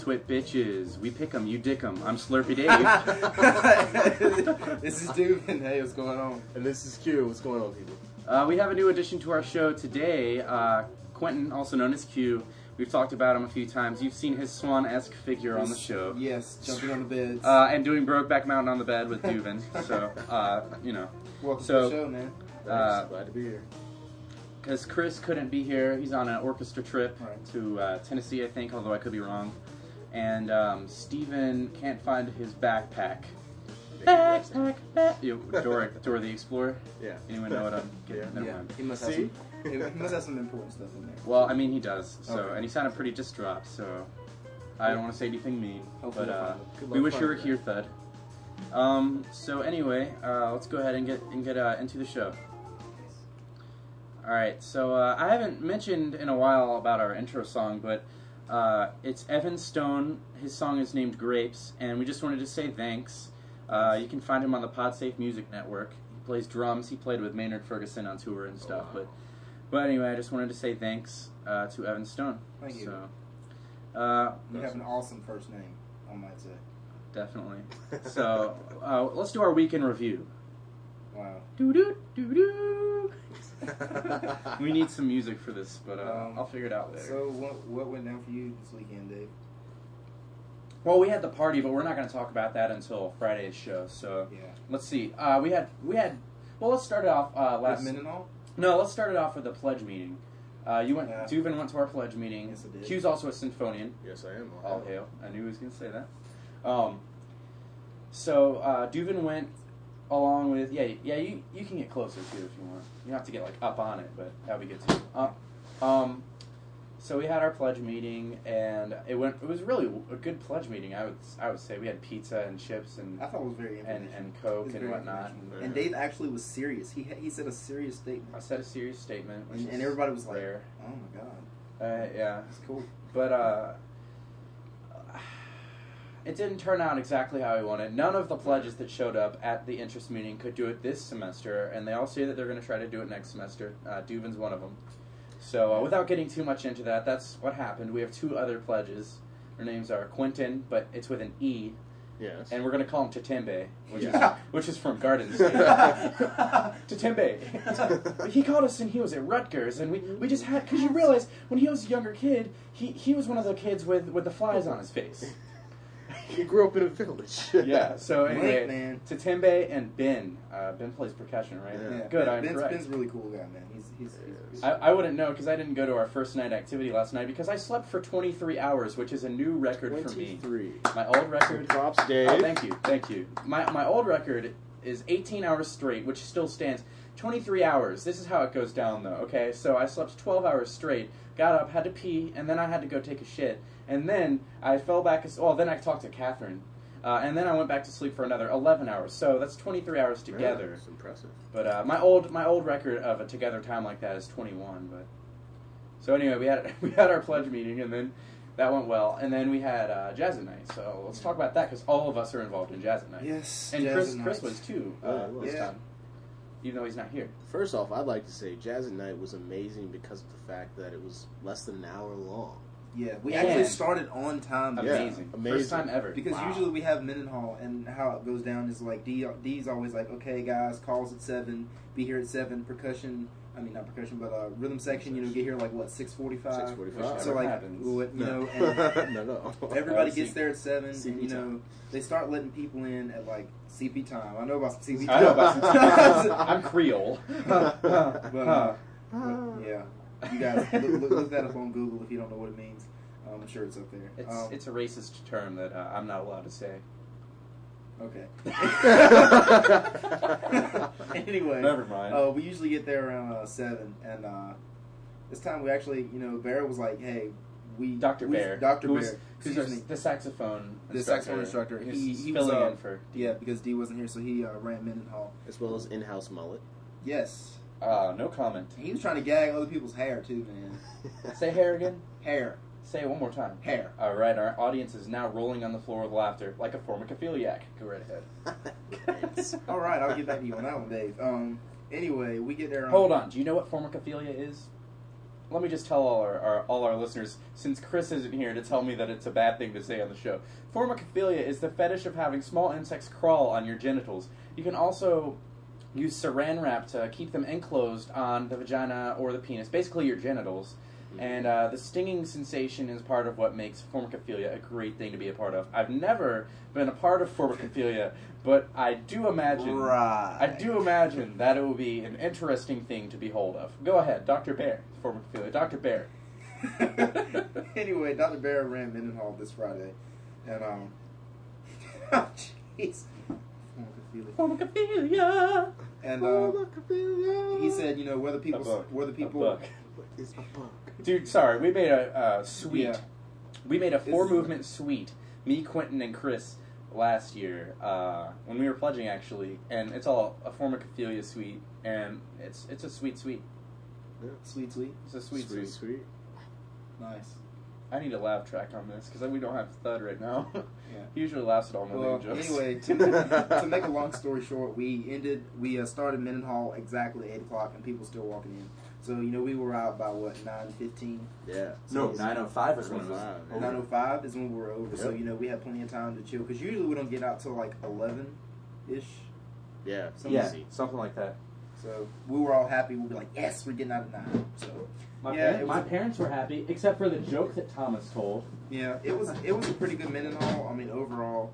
Twit bitches. We pick 'em, you dick 'em. I'm Slurpy Dave. This is Dubin. Hey, what's going on? And this is Q. What's going on, people? We have a new addition to our show today. Quentin, also known as Q. We've talked about him a few times. You've seen his swan-esque figure on the show. Yes, jumping on the beds. And doing Brokeback Mountain on the bed with Dubin. So, you know. Welcome to the show, man. Glad to be here. Because Chris couldn't be here. He's on an orchestra trip Right. to Tennessee, I think, although I could be wrong. And Steven can't find his backpack. Backpack. Dora the Explorer? Yeah. Anyone know what I'm getting? Yeah. Never Yeah, mind. he must have some important stuff in there. Well, I mean, he does. So, Okay. and he sounded pretty distraught. So, I don't want to say anything mean, Hopefully but we'll find it. Good we luck wish you were finding here, Thud. So anyway, let's go ahead and get into the show. All right. So I haven't mentioned in a while about our intro song, but it's Evan Stone. His song is named Grapes, and we just wanted to say thanks. You can find him on the PodSafe Music Network. He plays drums. He played with Maynard Ferguson on tour and stuff. wow. But anyway, I just wanted to say thanks to Evan Stone. Thank you. So, You have an awesome first name, I might say. definitely. So let's do our week in review. Wow. Doo doo doo doo. We need some music for this, but I'll figure it out later. So, what went down for you this weekend, Dave? Well, we had the party, but we're not going to talk about that until Friday's show. So Yeah. let's see. We had. Well, let's start it off last. Mendenhall? No, let's start it off with the pledge meeting. You went. Yeah. Duvin went to our pledge meeting. Yes, I did. Q's also a Symphonian. Yes, I am. All hail. I knew he was going to say that. So Duvin went along with you can get closer too if you want. You don't have to get like up on it, but that would be good too. So we had our pledge meeting, and it was really a good pledge meeting. I would say we had pizza and chips and I thought it was very informational. and It Coke was and very whatnot. informational. And Dave actually was serious. He said a serious statement. I said a serious statement, which And is everybody was like, rare. oh my god, Yeah, that's cool. but it didn't turn out exactly how we wanted. None of the pledges that showed up at the interest meeting could do it this semester, and they all say that they're going to try to do it next semester. Duvin's one of them. So without getting too much into that, that's what happened. We have two other pledges. Their names are Quentin, but it's with an E, Yes. and we're going to call him Tatembe, Yeah. which is from Garden State. Tatembe. He called us, and he was at Rutgers, and we just had, because you realize, when he was a younger kid, he was one of the kids with the flies on his face. He grew up in a village. Yeah, so anyway, Man. Tatembe and Ben. Ben plays percussion, right? Yeah. Good, I'm Ben's, correct. Ben's a really cool guy, man. He's I wouldn't know because I didn't go to our first night activity last night because I slept for 23 hours, which is a new record for me. 23. My old record. Props, Dave. Oh, thank you. My old record is 18 hours straight, which still stands. 23 hours. This is how it goes down, though. Okay, so I slept 12 hours straight, got up, had to pee, and then I had to go take a shit, and then I fell back. Then I talked to Catherine. And then I went back to sleep for another 11 hours. So that's 23 hours together. Yeah, that's impressive. But my old record of a together time like that is 21. But so anyway, we had our pledge meeting, and then that went well. And then we had Jazz at Night. So let's talk about that because all of us are involved in Jazz at Night. Yes, And Jazz Chris at Night. was too this Yeah. time, even though he's not here. First off, I'd like to say Jazz at Night was amazing because of the fact that it was less than an hour long. Yeah, we And- actually started on time. Yeah. Amazing. amazing. First time ever. Because Wow. usually we have Mendenhall, and how it goes down is like D's always like, okay, guys, calls at 7, be here at 7. Percussion, I mean not percussion, but rhythm section, get here like what 6:45. 6:45. So Never like, happens. and no. everybody See. gets there at 7, CP and time. they start letting people in at like CP time. I know about CP time. I know about I'm Creole. But, yeah, you guys look that up on Google if you don't know what it means. I'm sure it's up there. It's a racist term that I'm not allowed to say. Okay. Anyway, Never mind. we usually get there around 7, and this time we actually, Bear was like, "Hey, Dr. Bear, who's who's the saxophone the saxophone instructor. He's He was filling in for yeah, because D wasn't here, so he ran Mendenhall. As well as in-house mullet. Yes, no comment. he was trying to gag other people's hair too, man. Say hair again. Hair, Say it one more time. hair. All right, our audience is now rolling on the floor with laughter like a formicophiliac. Go right ahead. All right, I'll get back to you on that one, Dave. Anyway, we get there. Hold on. Do you know what formicophilia is? let me just tell all our listeners, since Chris isn't here to tell me that it's a bad thing to say on the show. Formicophilia is the fetish of having small insects crawl on your genitals. You can also use saran wrap to keep them enclosed on the vagina or the penis, basically your genitals. And the stinging sensation is part of what makes formicophilia a great thing to be a part of. I've never been a part of formicophilia, but I do imagine that it will be an interesting thing to behold of. Go ahead, Dr. Bear, formicophilia. Dr. Bear. Anyway, Dr. Bear ran Mendenhall this Friday, and oh jeez, Formicophilia. And he said, you know, whether people It's a bug. Dude, sorry, we made a suite. Yeah. We made a 4-movement suite. Me, Quentin, and Chris last year when we were pledging, actually, and it's all a formicophilia suite, and it's a sweet. Yeah. Sweet. It's a sweet. Nice. I need a laugh track on this because we don't have Thud right now. Yeah. He usually laughs at all my Well, jokes. anyway, to make a long story short, we started Mendenhall exactly 8 o'clock, and people still walking in. So, you know, we were out by, 9:15? Yeah. No, 9:05 is when it was 9:05 is when we were over. Yep. So, you know, we had plenty of time to chill. Because usually we don't get out till, 11-ish. Yeah. Easy. something like that. So, we were all happy. We'd be like, yes, we're getting out at 9. So, My parents were happy, except for the joke that Thomas told. yeah, it was a pretty good Mendenhall. I mean, overall,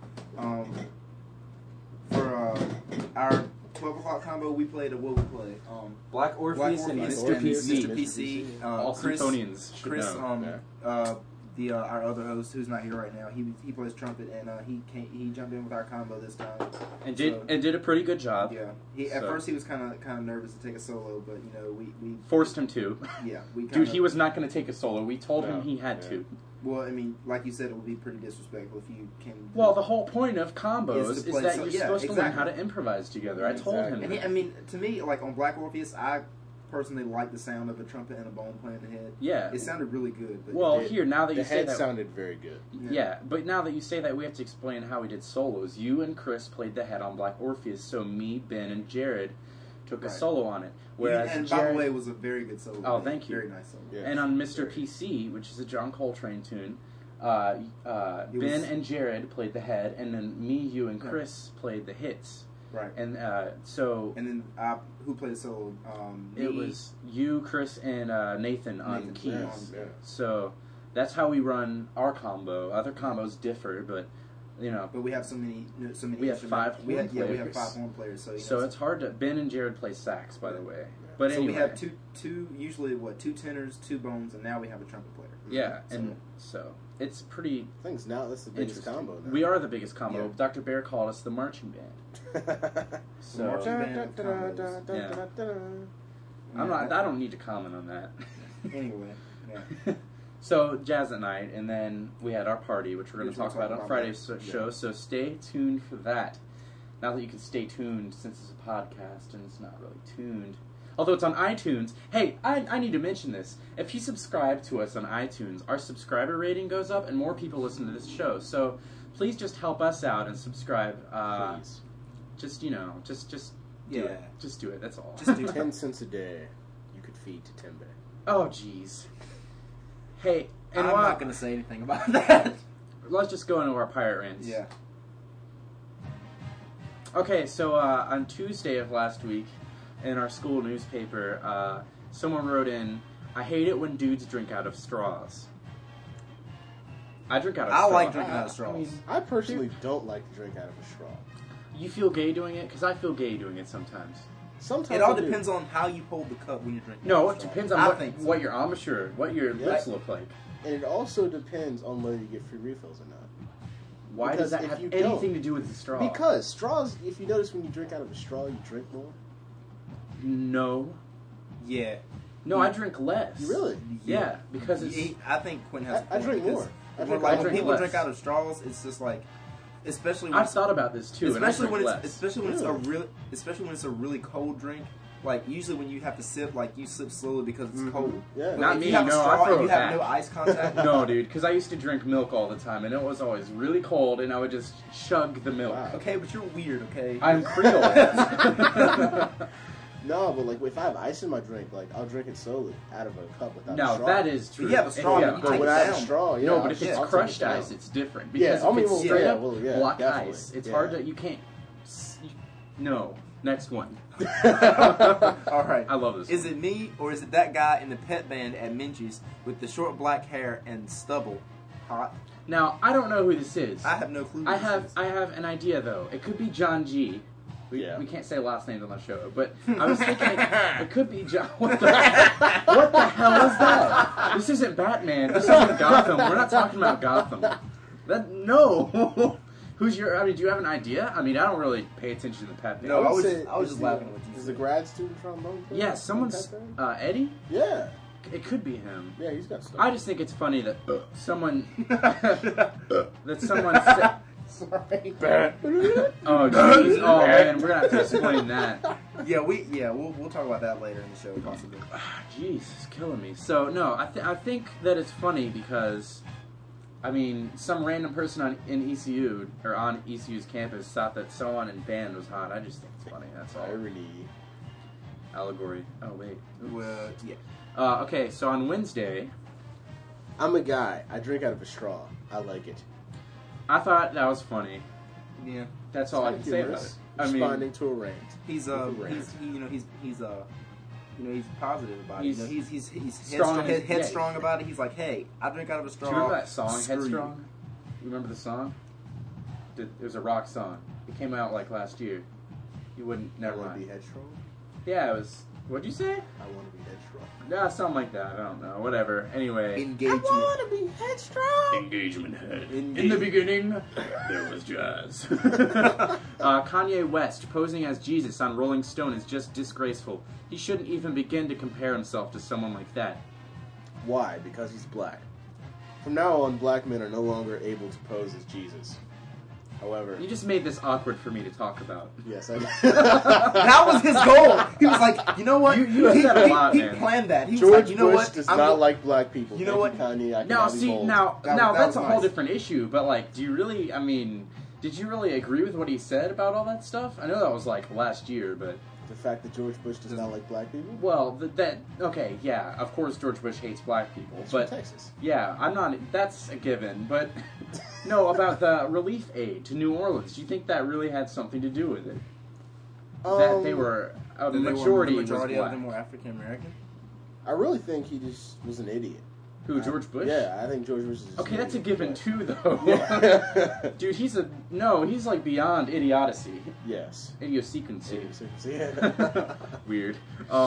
for our 12 o'clock combo, we played what we play. Black Orpheus and Mr. PC. Mr. PC. All Chris, Symphonians should Chris, know. our other host, who's not here right now, he plays trumpet, and he jumped in with our combo this time, and did a pretty good job. Yeah, at first he was kind of nervous to take a solo, but you know we forced him to. Yeah, dude, he was not going to take a solo. We told him he had to. Well, I mean, like you said, it would be pretty disrespectful if you can. Well, the whole point of combos is that you're supposed to learn how to improvise together. I told him. And I mean, to me, like on Black Orpheus, I personally like the sound of a trumpet and a bone playing the head. Yeah, it sounded really good. But well, now that you say that, the head sounded very good. Yeah, but now that you say that, we have to explain how we did solos. You and Chris played the head on Black Orpheus, so me, Ben, and Jared took a solo on it. Whereas and Jared, by the way, it was a very good solo. Oh, thank you. Very nice solo. Yeah. And on Mr. PC, which is a John Coltrane tune, Ben and Jared played the head, and then me, you, and Chris played the hits. Right. And And then who played the solo? It was you, Chris, and Nathan on keys. Yeah. So that's how we run our combo. Other combos differ, but you know. But we have so many. We have 5 horn players. We have 5 horn players. So it's hard to. Ben and Jared play sax, by the way. But so anyway, we have two usually 2 tenors, 2 bones, and now we have a trumpet player. Yeah, and so it's pretty. Things now that's the biggest combo. Now. We are the biggest combo. Yeah. Dr. Bear called us the marching band. So marching band combos. I don't need to comment on that. Anyway, yeah. So Jazz at Night, and then we had our party, which we're going to talk about on Friday's show. So stay tuned for that. Now that you can stay tuned, since it's a podcast and it's not really tuned. Although it's on iTunes. Hey, I need to mention this. If you subscribe to us on iTunes, our subscriber rating goes up and more people listen to this show. So please just help us out and subscribe. Please. Just, you know, just do it. Just do it, that's all. Just do 10 cents a day you could feed to Timbe. Oh, jeez. Hey, and I'm not going to say anything about that. Let's just go into our pirate rants. Yeah. Okay, so on Tuesday of last week, in our school newspaper, someone wrote in, "I hate it when dudes drink out of straws." I drink out of straws. I like drinking out of straws. I mean, I personally don't like to drink out of a straw. you feel gay doing it? Because I feel gay doing it sometimes. Sometimes it all depends on how you hold the cup when you're drinking. No, it depends on what your embouchure, what your lips Yeah. look like. And it also depends on whether you get free refills or not. Why Because does that if have you anything don't- to do with the straw? Because straws, if you notice when you drink out of a straw, you drink more. No. Yeah. No, I drink less. You really? Yeah, because it's... I think Quinn has. I drink more. When people less. drink out of straws, it's just like, especially when I've thought about this too, especially when less. especially when it's a really cold drink. Like usually when you have to sip, like you sip slowly because it's cold. Yeah. But Not if me, you have no, a I straw throw and you it have back. no ice contact. No, dude, because I used to drink milk all the time, and it was always really cold, and I would just chug the milk. Wow. Okay, but you're weird. Okay. I'm Creole. No, but like if I have ice in my drink, like I'll drink it slowly out of a cup without a No, straw. that is true. But you have a straw, Yeah, you But take without it a down. straw, yeah. no, but if I'll it's take crushed it down. ice, it's different. Yeah, Because I if mean, it's well, straight yeah, up well, yeah, block definitely. ice, it's Yeah. hard to. You can't. No. Next one. All right. I love this. Is one. it me or is it that guy in the pet band at Minchie's with the short black hair and stubble? Hot. Now I don't know who this is. I have no clue. who I this have is. I have an idea though. It could be John G. We can't say last names on the show, but I was thinking it could be John. What the hell is that? This isn't Batman. This isn't Gotham. We're not talking about Gotham. No. Who's your? I mean, do you have an idea? I mean, I don't really pay attention to the Pat. No, would I was say- just laughing at what you Is said. the grad student trombone player? Yeah, someone's Eddie. Yeah, It could be him. yeah, he's got stuff. I just think it's funny that someone that someone said. Sorry. Oh jeez! Oh man, we're gonna have to explain that. Yeah, we'll talk about that later in the show possibly. Jeez, it's killing me. So no, I think that it's funny because, I mean, some random person in ECU or on ECU's campus thought that someone in band was hot. I just think it's funny. That's all. Irony. Allegory. Oh wait. Well, yeah. Okay, so on Wednesday, I'm a guy. I drink out of a straw. I like it. I thought that was funny. Yeah. That's all I can say about it. I Responding mean, to a rant. He's he's positive about it. He's He's strong headstrong about it. He's like, hey, I drink out of a straw. do you remember that song, Screw you. Headstrong? You remember the song? It was a rock song. It came out like last year. You wouldn't. Never I want to mind. be headstrong. Yeah, it was. What'd you say? I want to be headstrong. Yeah, something like that. I don't know. Whatever. Anyway. Engagement. to be headstrong. Engagement head. In the Engagement. beginning, there was jazz. Kanye West posing as Jesus on Rolling Stone is just disgraceful. He shouldn't even begin to compare himself to someone like that. Why? Because he's black. From now on, black men are no longer able to pose as Jesus. However, You just made this awkward for me to talk about. yes, I That was his goal. He was like, you know what? You said a lot, he man. planned that. He was George like, you know Bush what? does I'm not go- like black people. You know Thank what? Kanye? I Now, cannot be see, bold. now That that's was a nice. whole different issue. But like, do you really? I mean, did you really agree with what he said about all that stuff? I know that was like last year, but The fact that George Bush does not like black people. well, okay, yeah, of course George Bush hates black people, He's but from Texas. yeah, I'm not. That's a given, but no, about the relief aid to New Orleans. Do you think that really had something to do with it? That they were a the majority majority was of black. them were African American. I really think he just was an idiot. Who, George Bush? Yeah, I think George Bush is. Just Okay, an that's a idiot, given but- too, though. Yeah. Dude, he's like beyond idiocy, Yes. idiosyncrasy. Yeah. Weird.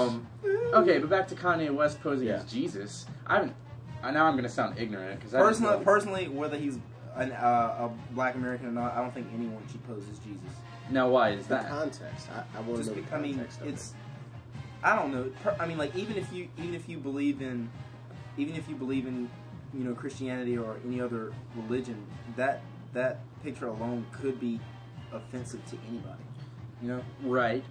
Okay, but back to Kanye West posing Yeah. as Jesus. Now I'm gonna sound ignorant because Personally, whether he's a black American or not, I don't think anyone should pose as Jesus. Now, why is The that? context. I want to Just know the I mean, context of it's. I don't know. I mean, like even if you believe in, you know, Christianity or any other religion, that picture alone could be offensive to anybody. You know. Right.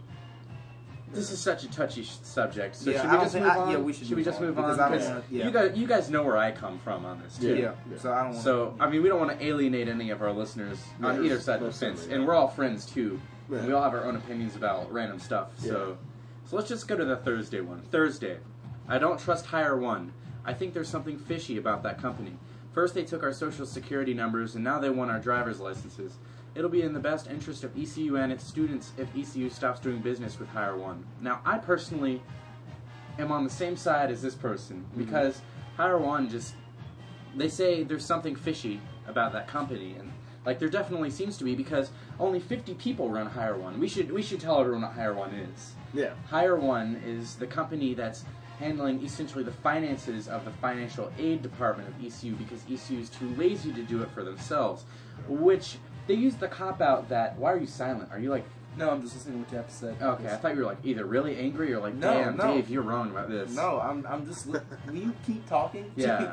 This is such a touchy subject. So Yeah, should I we don't just think- move I- on? yeah, we should we move just on, move on? because I don't Because wanna- you guys know where I come from on this too. Yeah. So I don't want. So I mean, we don't want to alienate any of our listeners on Yeah, either side of the most fence, certainly. and we're all friends too. Yeah. And we all have our own opinions about random stuff. So let's just go to the Thursday one. Thursday, I don't trust Hire One. I think there's something fishy about that company. First, they took our social security numbers, and now they want our driver's licenses. It'll be in the best interest of ECU and its students if ECU stops doing business with Hire One. Now, I personally am on the same side as this person because Hire One they say there's something fishy about that company, and like there definitely seems to be because only 50 people run Hire One. We should tell everyone what Hire One is. Yeah. Hire One is the company that's handling essentially the finances of the financial aid department of ECU because ECU is too lazy to do it for themselves. Which they use the cop out that why are you silent? Are you like No, I'm just listening to what you have to say. okay? I thought you were like either really angry or like No, damn no. Dave, you're wrong about this. No, I'm just. Will you keep talking? Yeah.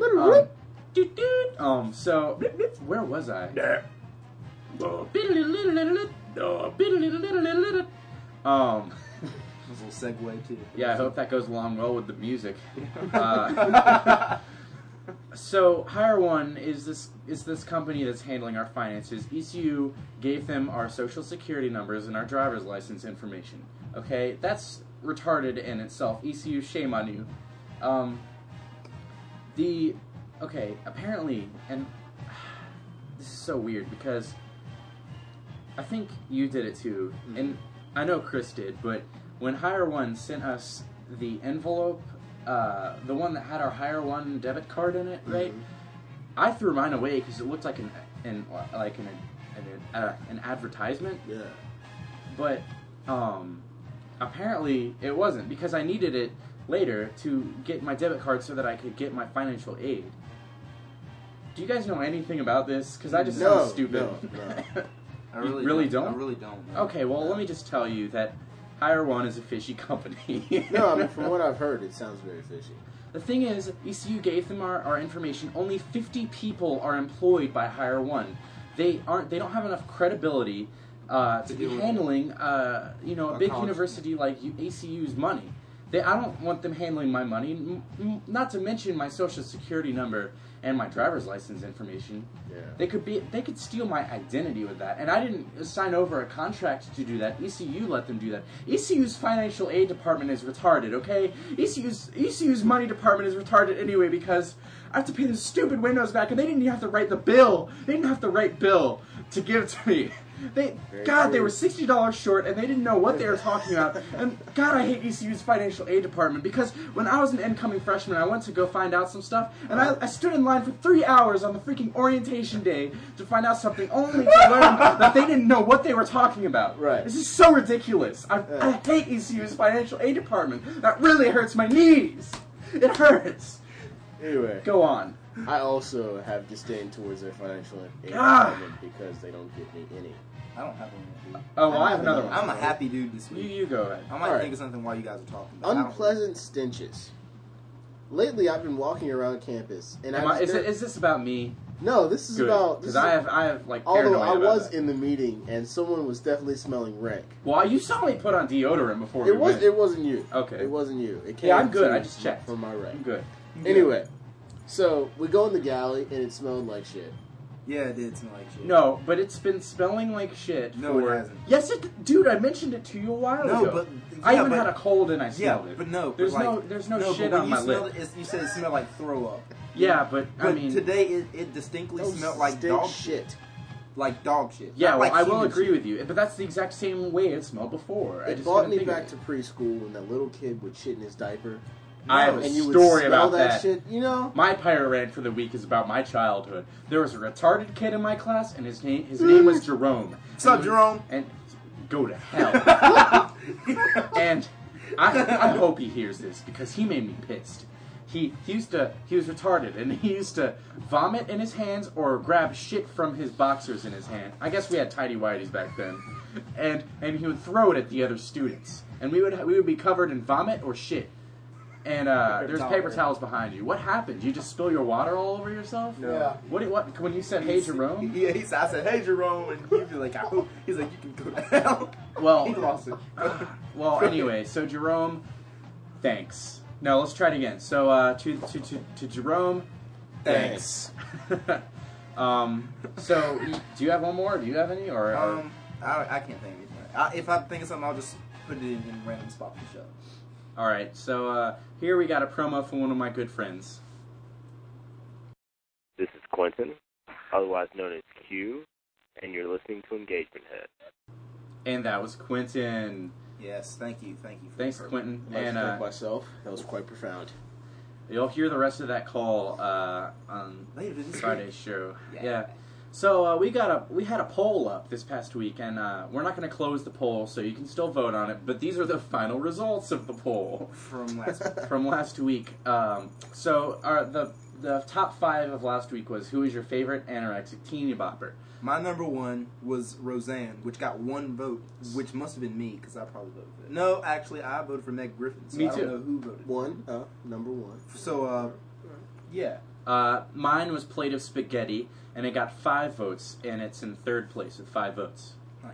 So where was I? This little segue too. Yeah, I hope that goes along well with the music. So Hire One is this company that's handling our finances. ECU gave them our social security numbers and our driver's license information. Okay, that's retarded in itself. ECU, shame on you. Apparently, and this is so weird because I think you did it too, and I know Chris did, but when Hire One sent us the envelope, the one that had our Hire One debit card in it, right? I threw mine away because it looked like an advertisement. Yeah. But apparently it wasn't, because I needed it later to get my debit card so that I could get my financial aid. Do you guys know anything about this? Because I just sound stupid. No. I really don't? I really don't. Man. Okay, well, let me just tell you that Hire One is a fishy company. No, I mean, from what I've heard, it sounds very fishy. The thing is, ECU gave them our information. Only 50 people are employed by Hire One. They don't have enough credibility to be handling, a big university like ECU's money. I don't want them handling my money. Not to mention my social security number and my driver's license information. Yeah. They could steal my identity with that, and I didn't sign over a contract to do that. ECU let them do that. ECU's financial aid department is retarded. Okay, ECU's money department is retarded anyway, because I have to pay this stupid Windows back, and they didn't even have to write the bill. They didn't have to write bill to give it to me. They were $60 short, and they didn't know what they were talking about. And God, I hate ECU's financial aid department, because when I was an incoming freshman, I went to go find out some stuff, and I stood in line for 3 hours on the freaking orientation day to find out something, only to learn that they didn't know what they were talking about. Right. This is so ridiculous. I hate ECU's financial aid department. That really hurts my knees. It hurts. Anyway. Go on. I also have disdain towards their financial aid department because they don't give me any. I don't have one yet, dude. Oh, well, I have another one. I'm a happy dude this week. You go ahead. I might think of something while you guys are talking. Unpleasant stenches. Lately, I've been walking around campus, and is this about me? No, this is about... Because I have like paranoia. Although I was that. in the meeting, and someone was definitely smelling rank. Well, you saw me put on deodorant before we went. It wasn't you. Okay. It wasn't you. It came I'm good. I just checked. From my rank. I'm good. Anyway, so we go in the galley, and it smelled like shit. Yeah, it did smell like shit. No, but it's been smelling like shit. No, it hasn't. Yes, dude, I mentioned it to you a while ago. No, but I even had a cold and I smelled it. But no, there's no shit on my lip. You said it smelled like throw up. Yeah, but I mean, today it distinctly smelled like dog shit. Like dog shit. Yeah, well, like I will agree with you, but that's the exact same way it smelled before. It brought me back to preschool when that little kid would shit in his diaper. I have a story about that. Shit, you know? My pirate rant for the week is about my childhood. There was a retarded kid in my class, and his name was Jerome. What's up, Jerome? And go to hell. And I hope he hears this, because he made me pissed. He was retarded, and he used to vomit in his hands or grab shit from his boxers in his hand. I guess we had tidy whities back then. And he would throw it at the other students. And we would be covered in vomit or shit. And there's paper towels behind you. What happened? You just spill your water all over yourself? No. Yeah. What? When you said, "Hey, Jerome"? Yeah, I said, "Hey, Jerome," and he's like, "He's like, you can go to hell." Well, he lost it. Well, anyway, so Jerome, thanks. No, let's try it again. So to Jerome, thanks. So do you have one more? Do you have any? Or I can't think of anything. If I think of something, I'll just put it in a random spot for the show. All right, so here we got a promo from one of my good friends. This is Quentin, otherwise known as Q, and you're listening to Engagement Head. And that was Quentin. Yes, thank you. Thanks, Quentin. I'd like to thank myself. That was quite profound. You'll hear the rest of that call on Friday's show. Yeah. So we had a poll up this past week, and we're not going to close the poll, so you can still vote on it. But these are the final results of the poll from last week. From last week. So the top 5 of last week was, who is your favorite anorexic teeny bopper? My number 1 was Roseanne, which got 1 vote, which must have been me, because I probably voted for it. No, actually, I voted for Meg Griffin, so me I too. don't know who voted. Number 1. So, yeah. Mine was Plate of Spaghetti, and it got 5 votes, and it's in 3rd place with 5 votes.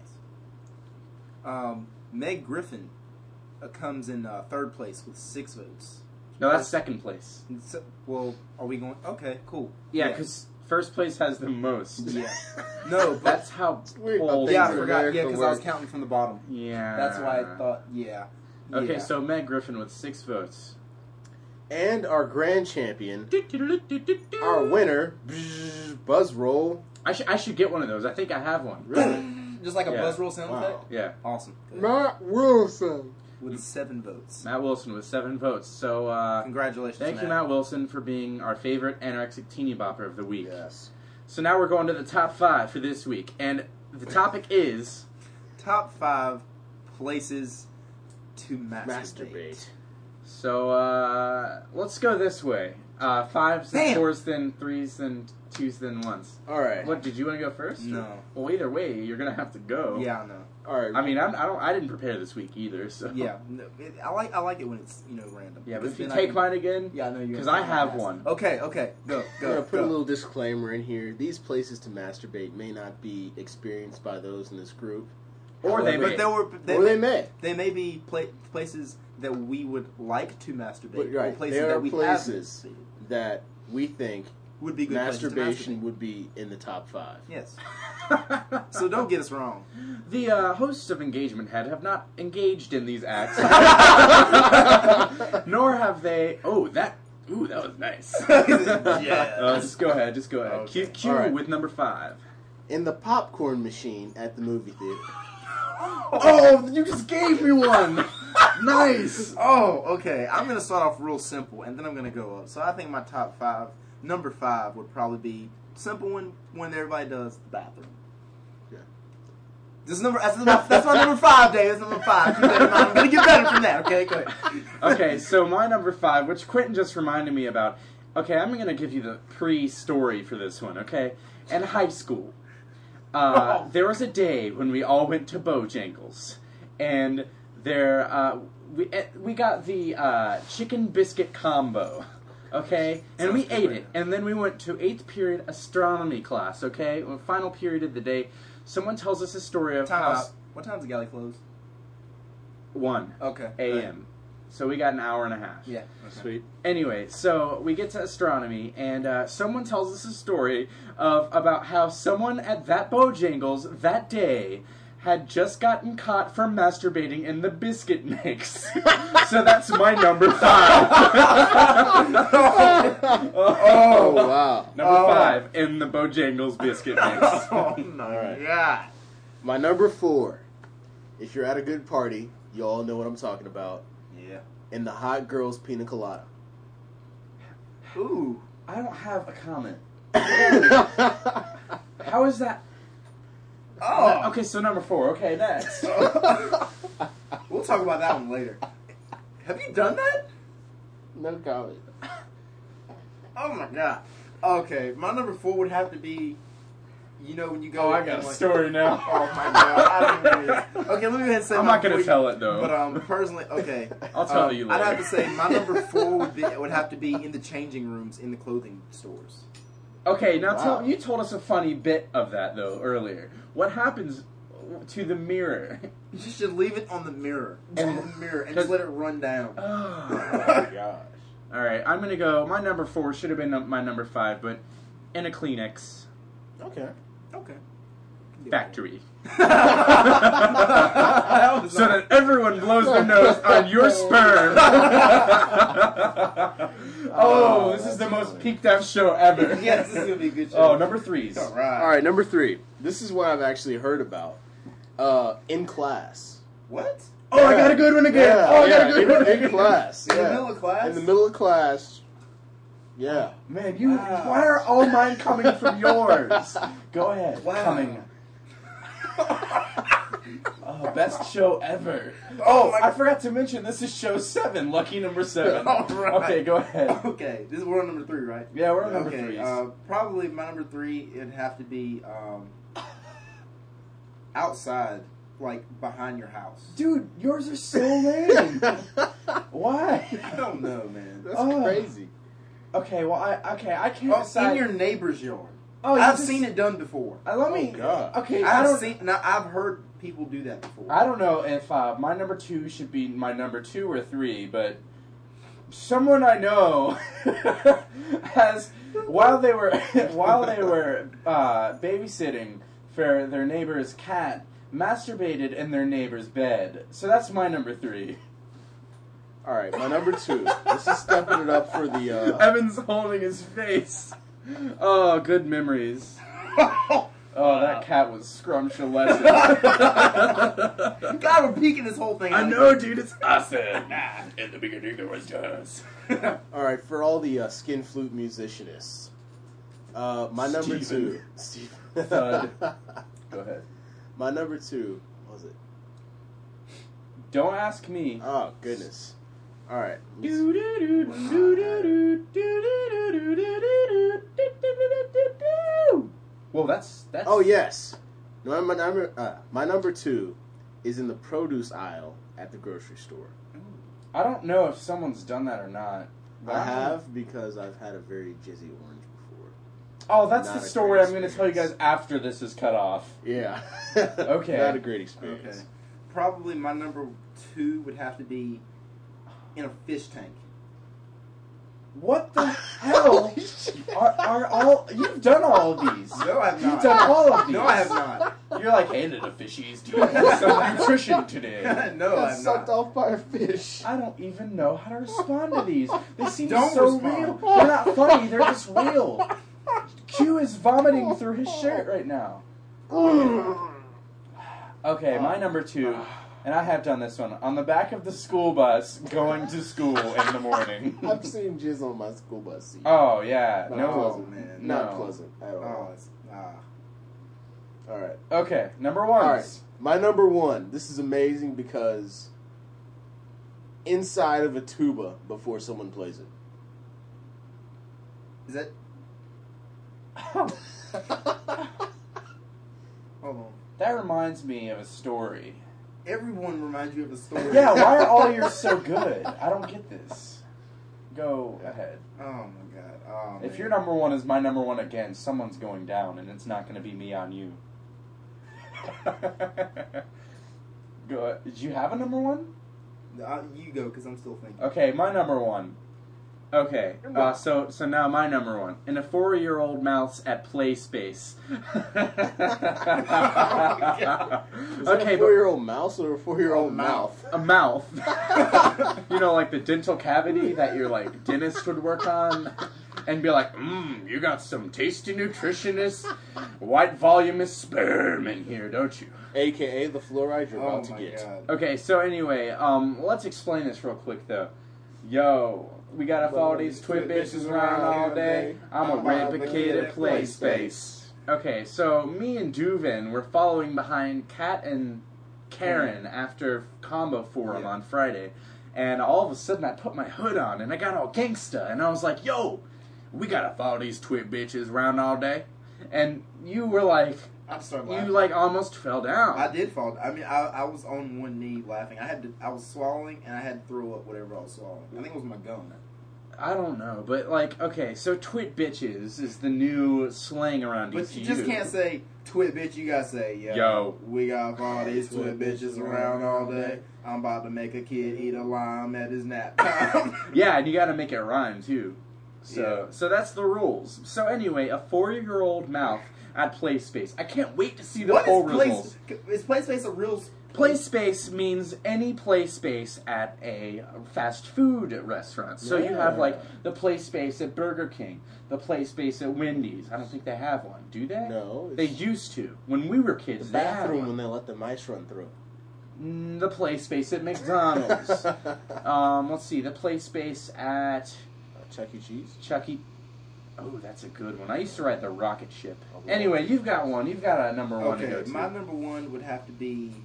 Nice. Meg Griffin comes in 3rd place with 6 votes. No, that's 2nd place. So, well, are we going? Okay, cool. Yeah, because First place has the most. Yeah. No, but That's how weird how polls things yeah, I are forgot. there Yeah, for because I was work. counting from the bottom. Yeah. That's why I thought. Yeah. Okay, Yeah. so Meg Griffin with 6 votes. And our grand champion, our winner, Buzz Roll. I should get one of those. I think I have one. Really? Just like a Yeah. buzz roll sound Wow. effect. Yeah. Awesome. Good. Matt Wilson. With 7 votes. Matt Wilson with 7 votes. So, Congratulations, thank you, Matt Wilson, for being our favorite anorexic teeny bopper of the week. Yes. So now we're going to the top 5 for this week. And the topic is... Top 5 places to masturbate. Masturbate. So, let's go this way. 5s, then Damn. 4s, then 3s, then 2s, then 1s. All right. What, did you want to go first? No. Well, either way, you're going to have to go. Yeah, I know. All right. I mean, I didn't prepare this week either, so... Yeah, no, I like it when it's random. Yeah, but Because if you then I take can- mine again... Yeah, I know you're. Because I have one. Okay, go. I'm going to put a little disclaimer in here. These places to masturbate may not be experienced by those in this group. Or they However- may. Or they may. They may be places that we would like to masturbate. But, right, Or places there that are we places have that we think would be good masturbation places to masturbate. would be in the top 5. Yes. So don't get us wrong. The hosts of Engagement Head have not engaged in these acts. Nor have they... Ooh, that was nice. Yeah. Just go ahead. Okay. Q All right. with number 5. In the popcorn machine at the movie theater. Oh, you just gave me one! Nice! Oh, okay. I'm going to start off real simple, and then I'm going to go up. So I think my top 5, number 5 would probably be simple when everybody does the bathroom. Yeah. That's my number 5, Dave. That's number 5. Keep that in mind. I'm going to get better from that. Okay, go ahead. Okay, so my number 5, which Quentin just reminded me about. Okay, I'm going to give you the pre-story for this one, okay? In high school, there was a day when we all went to Bojangles, and there we got the chicken biscuit combo, okay? And Sounds we good ate right it, now. and then we went to 8th period astronomy class, okay? Final period of the day. Someone tells us a story of Time how... out. What time's the galley close? 1 Okay. a.m. So we got an hour and a half. Yeah. Okay. Sweet. Anyway, so we get to astronomy, and someone tells us a story about how someone at that Bojangles that day had just gotten caught for masturbating in the biscuit mix. So that's my number 5. Oh, wow. Number 5 in the Bojangles biscuit mix. Oh, no. Alright. Yeah. My number 4. If you're at a good party, you all know what I'm talking about. Yeah. In the hot girls pina colada. Ooh. I don't have a comment. How is that? Oh. Okay, so number 4. Okay, next. We'll talk about that one later. Have you done that? No comment. Oh my god. Okay, my number 4 would have to be, when you go. Oh, I got a story now. Oh my god. I don't know this. Okay, let me go ahead and say. I'm mine not going to before tell it, though. But personally, okay. I'll tell you later. I'd have to say my number 4 would have to be in the changing rooms in the clothing stores. Okay, now Wow. you told us a funny bit of that, though, earlier. What happens to the mirror? You just should leave it on the mirror. On the mirror and just let it run down. Oh Oh. my gosh. Alright, I'm going to go. My number 4 should have been my number 5, but in a Kleenex Okay. Okay. factory. That was So not- that everyone blows their nose on your sperm. Oh, this is the most peaked out show ever. Yes, this is gonna be a good show. Oh, number 3s. All right. All right, number 3. This is what I've actually heard about. In class. What? Oh, I got a good one again. Yeah, Oh, I got yeah, a good one in again. class. In the yeah. middle of class? In the middle of class. Yeah. Man, you. Wow. Why are all mine coming from yours? Go ahead. Wow. Coming. Oh, best show ever. Oh, I forgot to mention this is show 7, lucky number 7. All right. Okay, go ahead. Okay, this is we're on number 3, right? Yeah, we're on number Okay, 3s. probably my number 3, it'd have to be outside, like behind your house. Dude, yours are so lame. Why? I don't know, man. That's Oh. crazy. Okay, well, I can't Oh, decide. in your neighbor's yard. Oh, you I've just- seen it done before. Let me. Oh, God. Okay, I I've heard people do that before. I don't know if my number 2 should be my number 2 or 3, but someone I know has while they were babysitting for their neighbor's cat, masturbated in their neighbor's bed. So that's my number 3. All right, my number 2. This is stepping it up for the. Evan's holding his face. Oh, good memories. Oh, that cat was scrumptious. God, we're peeking this whole thing. I know, dude. It's awesome. In the beginning, there was us. All right, for all the skin flute musicianists, my number 2. Steve. Thud. Go ahead. My number 2. What was it? Don't ask me. Oh goodness. All right. Well, that's. Oh yes. No, my number 2 is in the produce aisle at the grocery store. I don't know if someone's done that or not. I have because I've had a very jizzy orange before. Oh, that's Not the a story great I'm going to tell you guys after this is cut off. Yeah. Okay. Not a great experience. Okay. Probably my number 2 would have to be in a fish tank. What the hell are all... You've done all of these. No, I have not. You've done all of these. No, I have not. You're like, hey, little fishies, do you want some nutrition today? No, I Got have sucked not. off by a fish. I don't even know how to respond to these. They seem Don't so respond. real. They're not funny. They're just real. Q is vomiting through his shirt right now. Okay, my number 2, and I have done this one, on the back of the school bus going to school in the morning. I've seen jizz on my school bus seat. Oh, yeah. Not No. pleasant, man. Not No. pleasant at all. Oh, it's, All right. Okay, number 1. All right. My number 1. This is amazing because inside of a tuba before someone plays it. is that... Hold on. That reminds me of a story. Everyone reminds you of a story. Yeah, why are all yours so good? I don't get this. Go ahead. Oh my god. Oh, If man. your number 1 is my number 1 again, someone's going down, and it's not going to be me on you. Go. Did you have a number 1? You go, because I'm still thinking. Okay, my number 1. Okay, so now my number 1. In a 4-year-old mouse at Play Space. Is Okay, that a but 4-year-old mouse or a 4-year-old mouth? a mouth. You know, like the dental cavity that your like dentist would work on, and be like, you got some tasty, nutritious, white voluminous sperm in here, don't you? AKA the fluoride you're Oh about to my get. god. Okay, so anyway, let's explain this real quick though. Yo, we gotta follow these twit bitches around all day. I'm a rampant kid at Play Space. Okay, so me and Duvin were following behind Kat and Karen after Combo Forum on Friday, and all of a sudden I put my hood on and I got all gangsta, and I was like, yo, we gotta follow these twit bitches around all day. And you were like, I started you laughing. like almost fell down. I did fall. I mean, I was on one knee laughing. I was swallowing, and I had to throw up whatever I was swallowing. I think it was my gum. I don't know, but like, okay, so twit bitches is the new slang around But DCU. you just can't say twit bitch. You gotta say, Yo. we got all these twit bitches around all day. I'm about to make a kid eat a lime at his nap time. Yeah, and you gotta make it rhyme too. So that's the rules. So anyway, a 4-year-old mouth at Play Space. I can't wait to see the What poll is Play? results. Is Play Space a real? Play Space means any play space at a fast food restaurant. So you have like the play space at Burger King, the play space at Wendy's. I don't think they have one, do they? No. They used to. When we were the kids, they had bathroom one. when they let the mice run through. The play space at McDonald's. Let's see, the play space at Chuck E. Cheese? Chuck E. Oh, that's a good one. I used to ride the rocket ship. Anyway, you've got one. You've got a number 1 to go Okay, to. my number 1 would have to be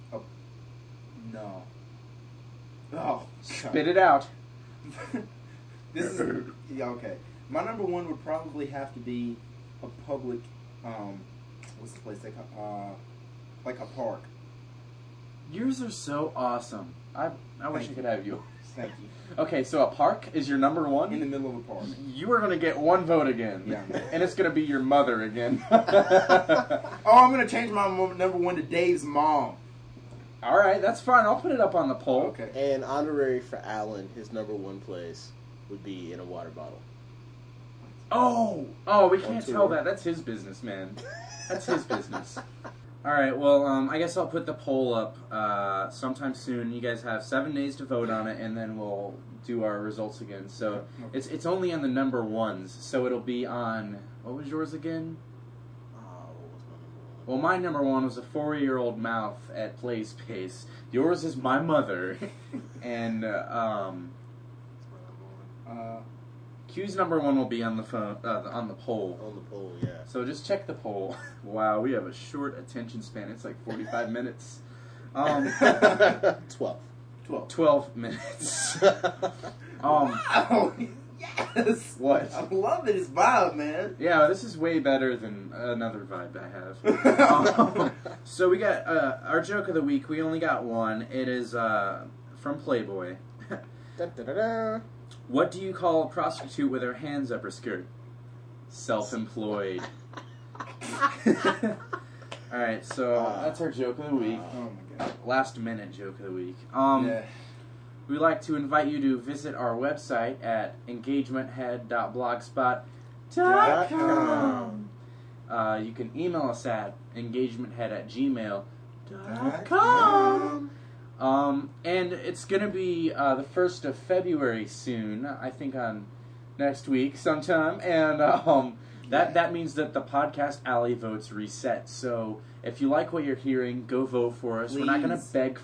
no. Oh, Spit it out. This is okay. My number 1 would probably have to be a public. What's the place they call? Like a park. Yours are so awesome. I wish I could have you. Thank you. Okay, so a park is your number 1? In the middle of a park. You are going to get 1 vote again. Yeah. And it's going to be your mother again. Oh, I'm gonna change my number 1 to Dave's mom. Alright, that's fine. I'll put it up on the poll. Okay. And honorary for Alan, his number 1 place would be in a water bottle. Oh, we can't tour. tell that. That's his business, man. That's his business. All right, well, I guess I'll put the poll up sometime soon. You guys have 7 days to vote on it, and then we'll do our results again. So it's only on the number ones, so it'll be on, what was yours again? What was my number one? Well, my number one was a 4-year-old mouth at Play Space. Yours is my mother, and What's my number one? Q's number one will be on the phone, on the poll. On the poll, yeah. So just check the poll. Wow, we have a short attention span. It's like 45 minutes. 12 minutes. Wow! Yes! What? I'm loving his vibe, man. Yeah, this is way better than another vibe I have. So we got our joke of the week. We only got one. It is from Playboy. Dun, dun, dun, dun. What do you call a prostitute with her hands up her skirt? Self-employed. Alright, so that's our joke of the week. Oh my god. Last minute joke of the week. Yeah. We'd like to invite you to visit our website at engagementhead.blogspot.com. You can email us at engagementhead@gmail.com. And it's going to be the 1st of February soon, I think on next week sometime, and that means that the Podcast Alley votes reset. So if you like what you're hearing, go vote for us. Please. We're not going to beg...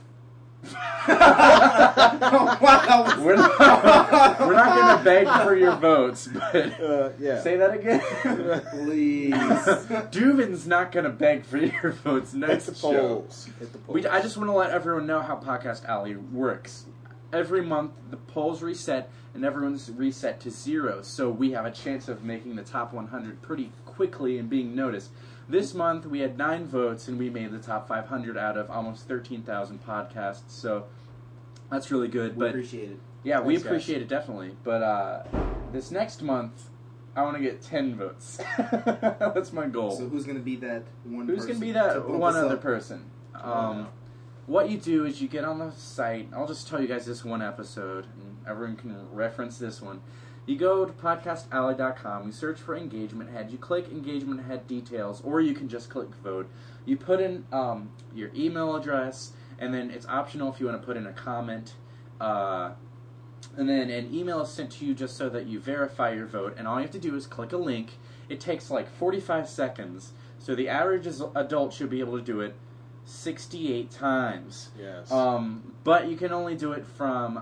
Wow. We're not going to beg for your votes, but... Yeah. Say that again? Please. Dubin's not going to beg for your votes next Hit the show. polls. Hit the polls. I just want to let everyone know how Podcast Alley works. Every month, the polls reset, and everyone's reset to 0, so we have a chance of making the top 100 pretty quickly and being noticed. This month, we had 9 votes, and we made the top 500 out of almost 13,000 podcasts, so that's really good. We appreciate it. Yeah, we Thanks, guys. appreciate it, definitely. But this next month, I want to get 10 votes. That's my goal. So who's going to be that one Who's person? going to be to that bump one us other up? person? Yeah. What you do is you get on the site. I'll just tell you guys this one episode, and everyone can reference this one. You go to podcastalley.com, you search for Engagement Head, you click Engagement Head details, or you can just click vote. You put in your email address, and then it's optional if you want to put in a comment. And then an email is sent to you just so that you verify your vote, and all you have to do is click a link. It takes like 45 seconds, so the average adult should be able to do it 68 times. Yes. But you can only do it from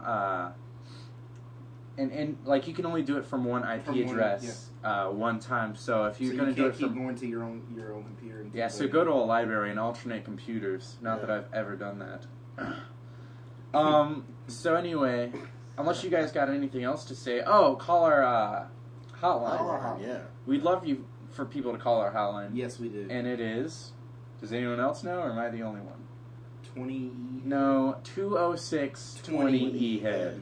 and like you can only do it from one IP From one, address one time. So if you're So going to do it keep from going to your own computer. And yeah, so go to a library and alternate computers. Not that I've ever done that. So anyway, unless you guys got anything else to say, call our hotline. Yeah. We'd love for people to call our hotline. Yes, we do. And it is. Does anyone else know, or am I the only one? 20E. No, 206-20 head.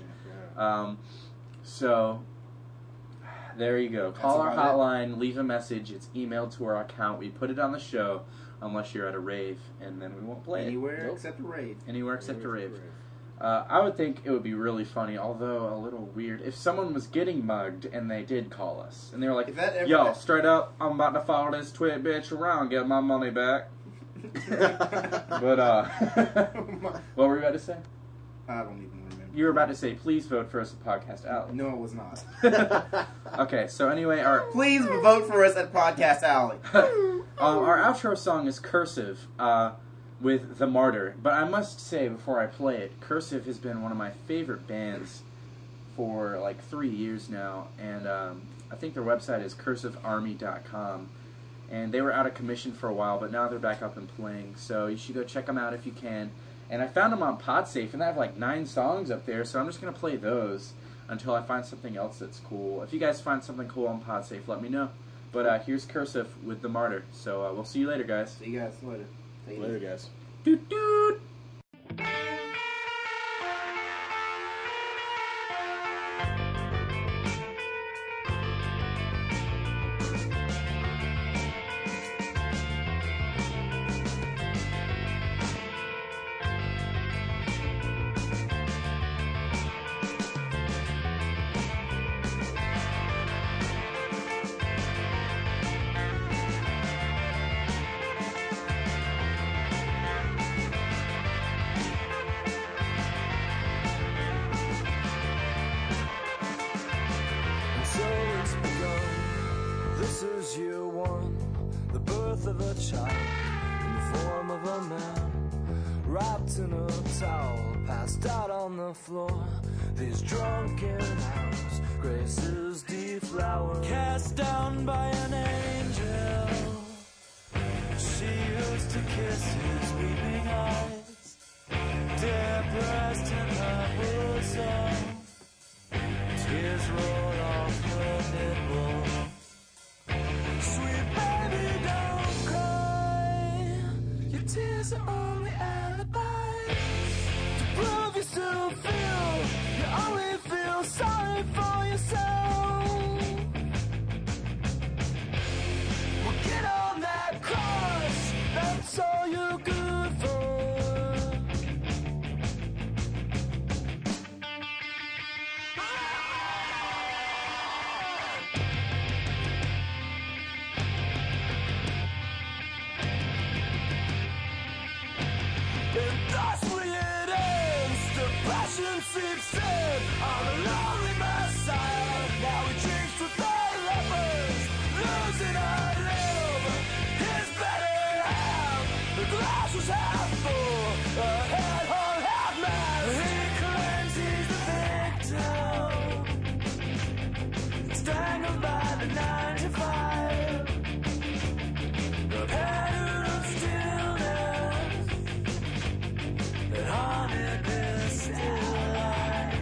So there you go. Call our about hotline, leave a message. It's emailed to our account. We put it on the show, unless you're at a rave, and then we won't play Anywhere it. except a rave. Anywhere except a rave. I would think it would be really funny, although a little weird, if someone was getting mugged and they did call us, and they were like, If that ever "Yo, straight up, I'm about to follow this twit bitch around, get my money back." But what were you about to say? I don't even remember. You were about to say, please vote for us at Podcast Alley. No, it was not. Okay, so anyway, our Please vote for us at Podcast Alley. our outro song is Cursive with The Martyr. But I must say, before I play it, Cursive has been one of my favorite bands for like 3 years now. And I think their website is cursivearmy.com. And they were out of commission for a while, but now they're back up and playing. So you should go check them out if you can. And I found them on Podsafe, and they have like 9 songs up there, so I'm just going to play those until I find something else that's cool. If you guys find something cool on Podsafe, let me know. But here's Cursive with The Martyr. So we'll see you later, guys. See you guys later. Take it Later, easy. guys. Doot doot! child in the form of a man, wrapped in a towel, passed out on the floor. These drunken hours graces deflowered, cast down by an angel. She used to kiss his weeping eyes, depressed in her bosom. Tears roll off her nipple. Sweet baby, don't cry. Your tears are only alibis to prove you still feel. You only feel sorry for yourself. Well, get on that cross. That's all you're good for. And thusly it ends. The passion seeps in on a lonely Messiah. Now he drinks with the lepers, losing a limb. His better half, the glass was half full, a head on half mast. He claims he's the victim, strangled by the 95. The pattern of stillness that haunted this still life.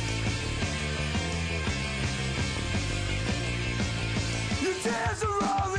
Your tears are rolling